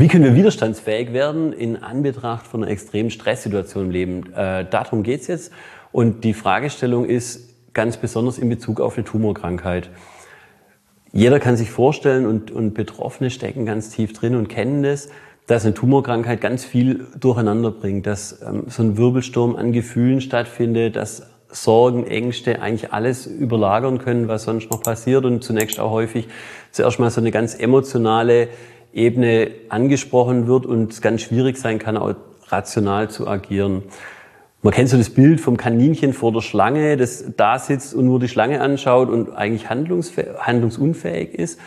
Wie können wir widerstandsfähig werden in Anbetracht von einer extremen Stresssituation im Leben? Darum geht's jetzt. Und die Fragestellung ist ganz besonders in Bezug auf eine Tumorkrankheit. Jeder kann sich vorstellen und Betroffene stecken ganz tief drin und kennen das, dass eine Tumorkrankheit ganz viel durcheinander bringt, dass so ein Wirbelsturm an Gefühlen stattfindet, dass Sorgen, Ängste eigentlich alles überlagern können, was sonst noch passiert und zunächst auch häufig zuerst mal so eine ganz emotionale Ebene angesprochen wird und es ganz schwierig sein kann, auch rational zu agieren. Man kennt so das Bild vom Kaninchen vor der Schlange, das da sitzt und nur die Schlange anschaut und eigentlich handlungsunfähig ist.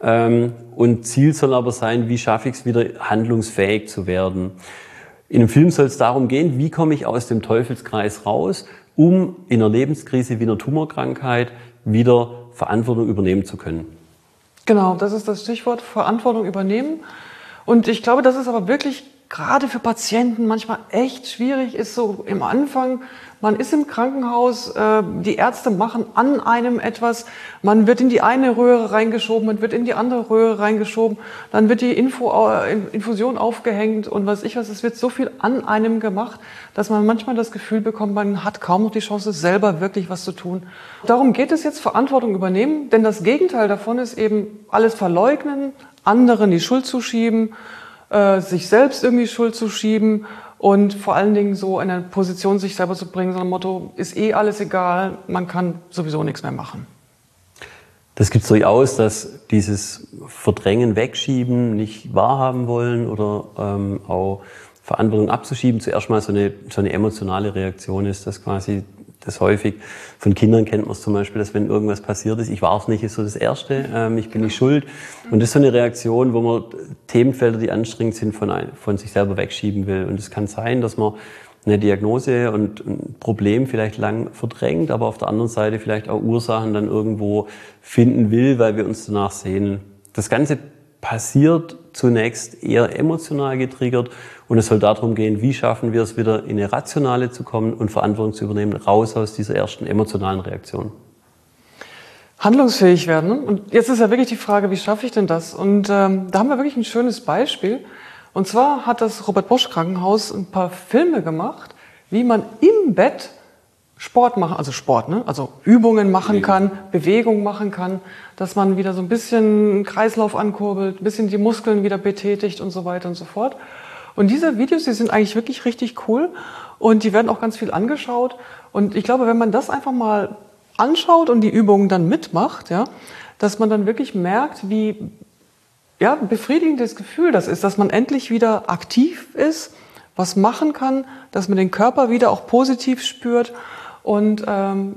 Und Ziel soll aber sein, wie schaffe ich es wieder, handlungsfähig zu werden. In dem Film soll es darum gehen, wie komme ich aus dem Teufelskreis raus, um in einer Lebenskrise wie einer Tumorkrankheit wieder Verantwortung übernehmen zu können. Genau, das ist das Stichwort, Verantwortung übernehmen. Und ich glaube, dass es aber wirklich gerade für Patienten manchmal echt schwierig ist, so im Anfang, man ist im Krankenhaus, die Ärzte machen an einem etwas, man wird in die eine Röhre reingeschoben, man wird in die andere Röhre reingeschoben, dann wird die Infusion aufgehängt und was, es wird so viel an einem gemacht, dass man manchmal das Gefühl bekommt, man hat kaum noch die Chance, selber wirklich was zu tun. Darum geht es jetzt, Verantwortung übernehmen, denn das Gegenteil davon ist eben alles verleugnen, anderen die Schuld zuschieben, sich selbst irgendwie Schuld zu schieben und vor allen Dingen so in eine Position sich selber zu bringen, so ein Motto, ist eh alles egal, man kann sowieso nichts mehr machen. Das gibt es durchaus, dass dieses Verdrängen, Wegschieben, nicht wahrhaben wollen oder auch Verantwortung abzuschieben, zuerst mal so eine emotionale Reaktion ist, dass quasi das häufig, von Kindern kennt man es zum Beispiel, dass wenn irgendwas passiert ist, ich war es nicht, ist so das Erste, ich bin nicht schuld. Und das ist so eine Reaktion, wo man Themenfelder, die anstrengend sind, von sich selber wegschieben will. Und es kann sein, dass man eine Diagnose und ein Problem vielleicht lang verdrängt, aber auf der anderen Seite vielleicht auch Ursachen dann irgendwo finden will, weil wir uns danach sehnen. Das Ganze passiert zunächst eher emotional getriggert und es soll darum gehen, wie schaffen wir es wieder in eine rationale zu kommen und Verantwortung zu übernehmen, raus aus dieser ersten emotionalen Reaktion. Handlungsfähig werden. Ne? Und jetzt ist ja wirklich die Frage, wie schaffe ich denn das? Und da haben wir wirklich ein schönes Beispiel. Und zwar hat das Robert-Bosch-Krankenhaus ein paar Filme gemacht, wie man im Bett Sport machen, also Sport, ne? Also Übungen machen kann, Bewegung machen kann, dass man wieder so ein bisschen einen Kreislauf ankurbelt, ein bisschen die Muskeln wieder betätigt und so weiter und so fort. Und diese Videos, die sind eigentlich wirklich richtig cool und die werden auch ganz viel angeschaut. Und ich glaube, wenn man das einfach mal anschaut und die Übungen dann mitmacht, ja, dass man dann wirklich merkt, wie befriedigendes Gefühl das ist, dass man endlich wieder aktiv ist, was machen kann, dass man den Körper wieder auch positiv spürt und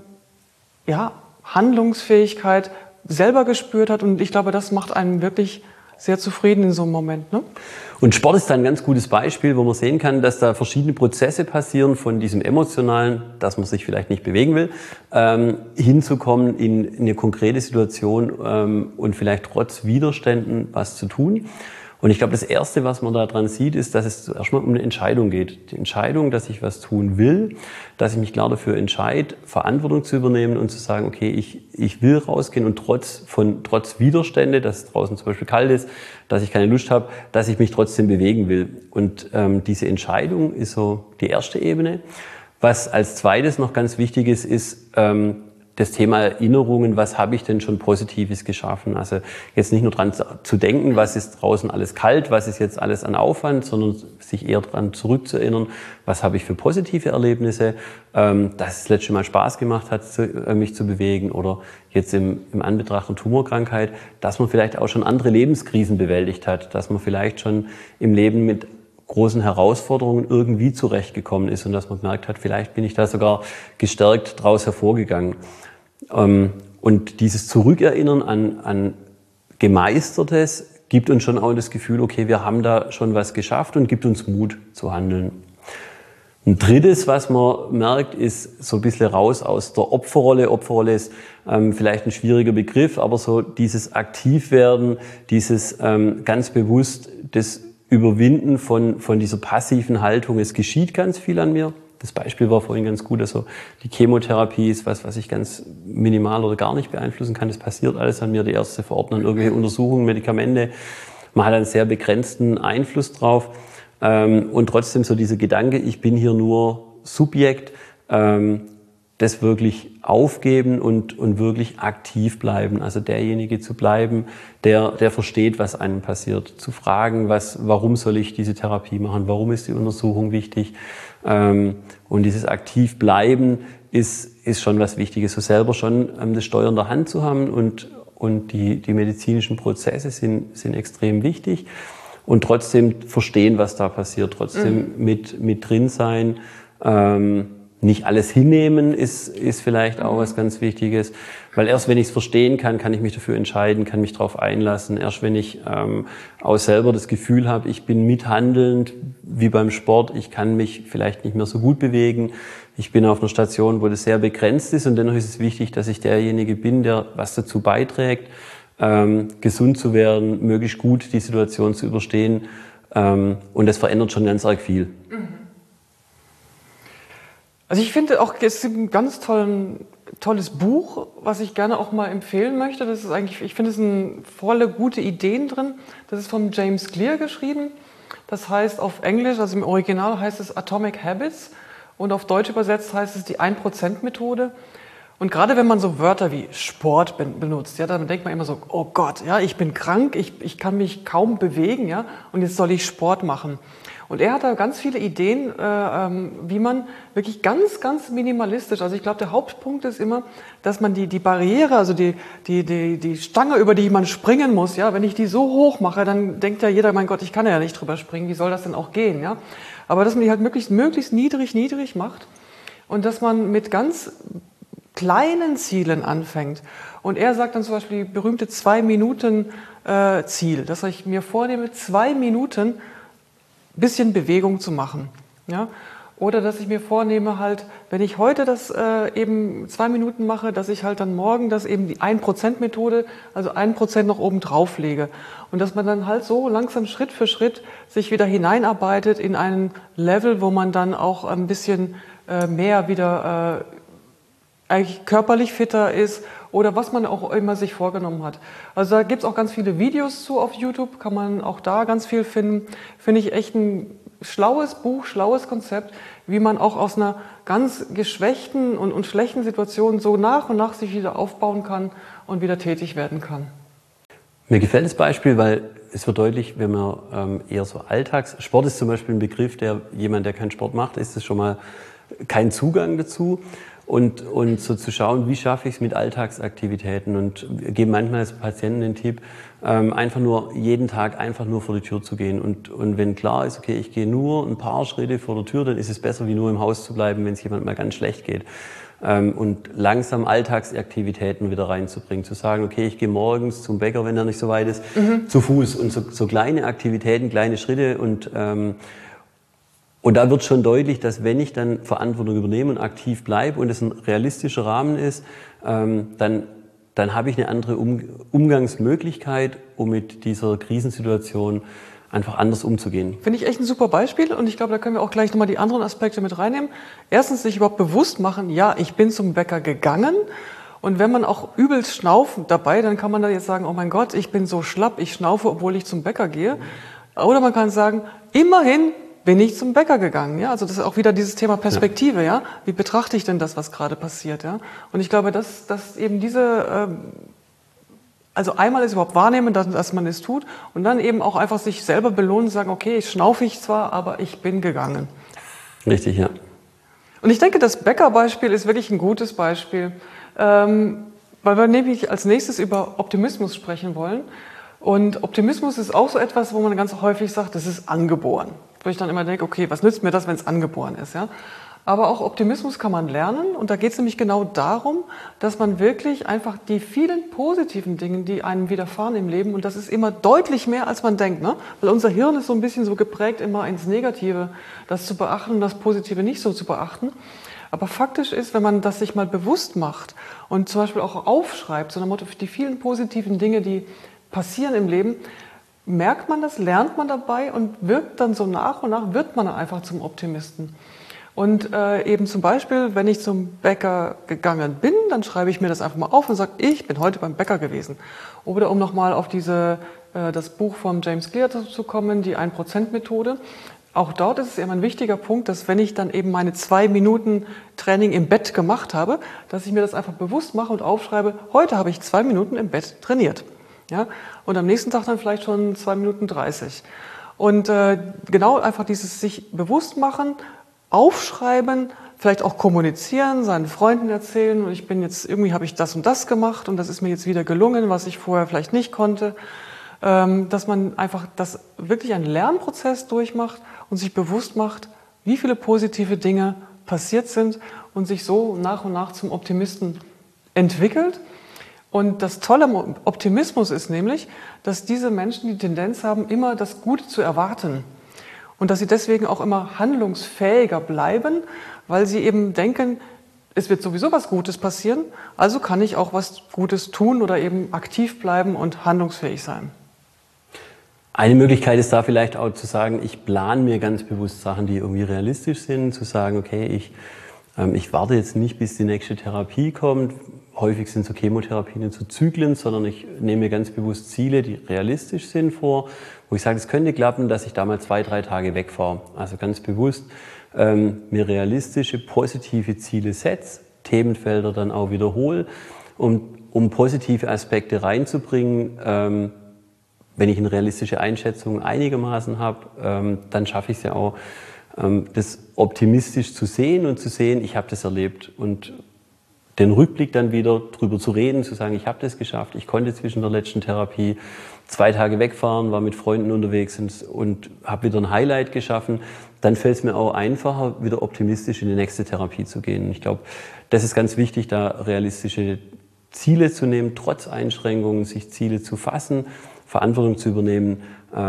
Handlungsfähigkeit selber gespürt hat. Und ich glaube, das macht einen wirklich sehr zufrieden in so einem Moment. Ne? Und Sport ist da ein ganz gutes Beispiel, wo man sehen kann, dass da verschiedene Prozesse passieren von diesem Emotionalen, dass man sich vielleicht nicht bewegen will, hinzukommen in eine konkrete Situation und vielleicht trotz Widerständen was zu tun. Und ich glaube, das Erste, was man da dran sieht, ist, dass es zuerst mal um eine Entscheidung geht. Die Entscheidung, dass ich was tun will, dass ich mich klar dafür entscheide, Verantwortung zu übernehmen und zu sagen, okay, ich will rausgehen und trotz Widerstände, dass es draußen zum Beispiel kalt ist, dass ich keine Lust habe, dass ich mich trotzdem bewegen will. Und diese Entscheidung ist so die erste Ebene. Was als zweites noch ganz wichtig ist, ist das Thema Erinnerungen, was habe ich denn schon Positives geschaffen? Also jetzt nicht nur dran zu denken, was ist draußen alles kalt, was ist jetzt alles an Aufwand, sondern sich eher dran zurückzuerinnern, was habe ich für positive Erlebnisse, dass es das letzte Mal Spaß gemacht hat, mich zu bewegen oder jetzt im Anbetracht einer Tumorkrankheit, dass man vielleicht auch schon andere Lebenskrisen bewältigt hat, dass man vielleicht schon im Leben mit großen Herausforderungen irgendwie zurechtgekommen ist und dass man gemerkt hat, vielleicht bin ich da sogar gestärkt daraus hervorgegangen. Und dieses Zurückerinnern an Gemeistertes gibt uns schon auch das Gefühl, okay, wir haben da schon was geschafft und gibt uns Mut zu handeln. Ein drittes, was man merkt, ist so ein bisschen raus aus der Opferrolle. Opferrolle ist vielleicht ein schwieriger Begriff, aber so dieses Aktivwerden, dieses ganz bewusst das Überwinden von dieser passiven Haltung. Es geschieht ganz viel an mir. Das Beispiel war vorhin ganz gut. Also die Chemotherapie ist was ich ganz minimal oder gar nicht beeinflussen kann. Das passiert alles an mir. Die Ärzte verordnen irgendwelche Untersuchungen, Medikamente. Man hat einen sehr begrenzten Einfluss drauf und trotzdem so dieser Gedanke, ich bin hier nur Subjekt, das wirklich aufgeben und wirklich aktiv bleiben. Also derjenige zu bleiben, der versteht, was einem passiert. Zu fragen, warum soll ich diese Therapie machen? Warum ist die Untersuchung wichtig? Und dieses aktiv bleiben ist schon was Wichtiges. So selber schon das Steuer in der Hand zu haben und die medizinischen Prozesse sind extrem wichtig. Und trotzdem verstehen, was da passiert. Trotzdem mit drin sein. Nicht alles hinnehmen ist vielleicht auch was ganz Wichtiges, weil erst wenn ich es verstehen kann ich mich dafür entscheiden, kann mich darauf einlassen. Erst wenn ich auch selber das Gefühl habe, ich bin mithandelnd, wie beim Sport, ich kann mich vielleicht nicht mehr so gut bewegen. Ich bin auf einer Station, wo das sehr begrenzt ist und dennoch ist es wichtig, dass ich derjenige bin, der was dazu beiträgt, gesund zu werden, möglichst gut die Situation zu überstehen. Und das verändert schon ganz arg viel. Also ich finde auch, es gibt ein ganz tolles Buch, was ich gerne auch mal empfehlen möchte. Das ist eigentlich, ich finde, es sind volle gute Ideen drin. Das ist von James Clear geschrieben. Das heißt auf Englisch, also im Original heißt es Atomic Habits und auf Deutsch übersetzt heißt es die 1%-Methode. Und gerade wenn man so Wörter wie Sport benutzt, ja, dann denkt man immer so, oh Gott, ja, ich bin krank, ich kann mich kaum bewegen, ja, und jetzt soll ich Sport machen. Und er hat da ganz viele Ideen, wie man wirklich ganz, ganz minimalistisch, also ich glaube, der Hauptpunkt ist immer, dass man die Barriere, also die Stange, über die man springen muss, ja, wenn ich die so hoch mache, dann denkt ja jeder, mein Gott, ich kann ja nicht drüber springen, wie soll das denn auch gehen, ja? Aber dass man die halt möglichst niedrig macht und dass man mit ganz kleinen Zielen anfängt. Und er sagt dann zum Beispiel die berühmte 2-Minuten-Ziel, dass ich mir vornehme, 2 Minuten bisschen Bewegung zu machen, ja, oder dass ich mir vornehme halt, wenn ich heute das eben 2 Minuten mache, dass ich halt dann morgen das eben die 1%-Methode, also 1% noch oben drauf lege und dass man dann halt so langsam Schritt für Schritt sich wieder hineinarbeitet in einen Level, wo man dann auch ein bisschen mehr wieder eigentlich körperlich fitter ist oder was man auch immer sich vorgenommen hat. Also da gibt's auch ganz viele Videos zu auf YouTube, kann man auch da ganz viel finden. Finde ich echt ein schlaues Buch, schlaues Konzept, wie man auch aus einer ganz geschwächten und schlechten Situation so nach und nach sich wieder aufbauen kann und wieder tätig werden kann. Mir gefällt das Beispiel, weil es wird deutlich, wenn man eher so Sport ist zum Beispiel ein Begriff, der keinen Sport macht, ist das schon mal kein Zugang dazu. Und so zu schauen, wie schaffe ich es mit Alltagsaktivitäten und wir geben manchmal als Patienten den Tipp, einfach nur jeden Tag einfach nur vor die Tür zu gehen und wenn klar ist, okay, ich gehe nur ein paar Schritte vor der Tür, dann ist es besser, wie nur im Haus zu bleiben, wenn es jemand mal ganz schlecht geht. Und langsam Alltagsaktivitäten wieder reinzubringen, zu sagen, okay, ich gehe morgens zum Bäcker, wenn er nicht so weit ist, zu Fuß und so kleine Aktivitäten, kleine Schritte und da wird schon deutlich, dass wenn ich dann Verantwortung übernehme und aktiv bleibe und es ein realistischer Rahmen ist, dann habe ich eine andere Umgangsmöglichkeit, um mit dieser Krisensituation einfach anders umzugehen. Finde ich echt ein super Beispiel und ich glaube, da können wir auch gleich nochmal die anderen Aspekte mit reinnehmen. Erstens sich überhaupt bewusst machen, ja, ich bin zum Bäcker gegangen und wenn man auch übelst schnauft dabei, dann kann man da jetzt sagen, oh mein Gott, ich bin so schlapp, ich schnaufe, obwohl ich zum Bäcker gehe. Oder man kann sagen, immerhin bin ich zum Bäcker gegangen, ja, also das ist auch wieder dieses Thema Perspektive, ja, wie betrachte ich denn das, was gerade passiert, ja, und ich glaube, dass eben also einmal ist überhaupt wahrnehmen, dass man es tut und dann eben auch einfach sich selber belohnen und sagen, okay, ich schnaufe ich zwar, aber ich bin gegangen. Richtig, ja. Und ich denke, das Bäckerbeispiel ist wirklich ein gutes Beispiel, weil wir nämlich als nächstes über Optimismus sprechen wollen. Und Optimismus ist auch so etwas, wo man ganz häufig sagt, das ist angeboren. Wo ich dann immer denke, okay, was nützt mir das, wenn es angeboren ist? Ja? Aber auch Optimismus kann man lernen. Und da geht es nämlich genau darum, dass man wirklich einfach die vielen positiven Dinge, die einem widerfahren im Leben, und das ist immer deutlich mehr, als man denkt, ne? Weil unser Hirn ist so ein bisschen so geprägt, immer ins Negative, das zu beachten und das Positive nicht so zu beachten. Aber faktisch ist, wenn man das sich mal bewusst macht und zum Beispiel auch aufschreibt, so nach dem Motto, die vielen positiven Dinge, die passieren im Leben, merkt man das, lernt man dabei und wirkt dann so nach und nach, wird man dann einfach zum Optimisten. Und eben zum Beispiel, wenn ich zum Bäcker gegangen bin, dann schreibe ich mir das einfach mal auf und sage, ich bin heute beim Bäcker gewesen. Oder um nochmal auf diese das Buch von James Clear zu kommen, die 1%-Methode. Auch dort ist es eben ein wichtiger Punkt, dass wenn ich dann eben meine 2 Minuten Training im Bett gemacht habe, dass ich mir das einfach bewusst mache und aufschreibe, heute habe ich 2 Minuten im Bett trainiert. Ja? Und am nächsten Tag dann vielleicht schon 2 Minuten 30. Und genau einfach dieses sich bewusst machen, aufschreiben, vielleicht auch kommunizieren, seinen Freunden erzählen, und irgendwie habe ich das und das gemacht und das ist mir jetzt wieder gelungen, was ich vorher vielleicht nicht konnte. Dass man einfach das wirklich einen Lernprozess durchmacht und sich bewusst macht, wie viele positive Dinge passiert sind und sich so nach und nach zum Optimisten entwickelt. Und das Tolle am Optimismus ist nämlich, dass diese Menschen die Tendenz haben, immer das Gute zu erwarten. Und dass sie deswegen auch immer handlungsfähiger bleiben, weil sie eben denken, es wird sowieso was Gutes passieren, also kann ich auch was Gutes tun oder eben aktiv bleiben und handlungsfähig sein. Eine Möglichkeit ist da vielleicht auch zu sagen, ich plane mir ganz bewusst Sachen, die irgendwie realistisch sind, zu sagen, okay, ich warte jetzt nicht, bis die nächste Therapie kommt. Häufig sind so Chemotherapien nicht so Zyklen, sondern ich nehme mir ganz bewusst Ziele, die realistisch sind vor, wo ich sage, es könnte klappen, dass ich da mal 2-3 Tage wegfahre. Also ganz bewusst mir realistische, positive Ziele setze, Themenfelder dann auch wiederhole, um positive Aspekte reinzubringen. Wenn ich eine realistische Einschätzung einigermaßen habe, dann schaffe ich es ja auch, das optimistisch zu sehen und zu sehen, ich habe das erlebt. Und den Rückblick dann wieder drüber zu reden, zu sagen, ich habe das geschafft, ich konnte zwischen der letzten Therapie 2 Tage wegfahren, war mit Freunden unterwegs und habe wieder ein Highlight geschaffen, dann fällt es mir auch einfacher, wieder optimistisch in die nächste Therapie zu gehen. Ich glaube, das ist ganz wichtig, da realistische Ziele zu nehmen, trotz Einschränkungen, sich Ziele zu fassen, Verantwortung zu übernehmen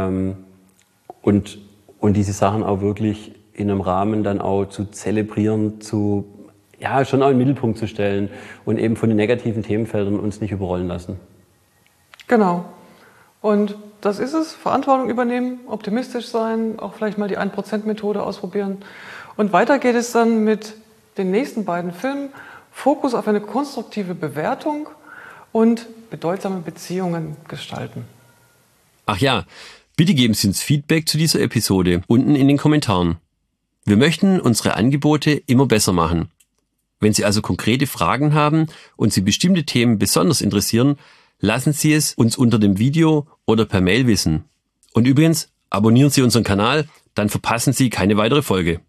und diese Sachen auch wirklich in einem Rahmen dann auch zu zelebrieren, schon auch in den Mittelpunkt zu stellen und eben von den negativen Themenfeldern uns nicht überrollen lassen. Genau. Und das ist es, Verantwortung übernehmen, optimistisch sein, auch vielleicht mal die 1%-Methode ausprobieren. Und weiter geht es dann mit den nächsten beiden Filmen. Fokus auf eine konstruktive Bewertung und bedeutsame Beziehungen gestalten. Ach ja, bitte geben Sie uns Feedback zu dieser Episode unten in den Kommentaren. Wir möchten unsere Angebote immer besser machen. Wenn Sie also konkrete Fragen haben und Sie bestimmte Themen besonders interessieren, lassen Sie es uns unter dem Video oder per Mail wissen. Und übrigens, abonnieren Sie unseren Kanal, dann verpassen Sie keine weitere Folge.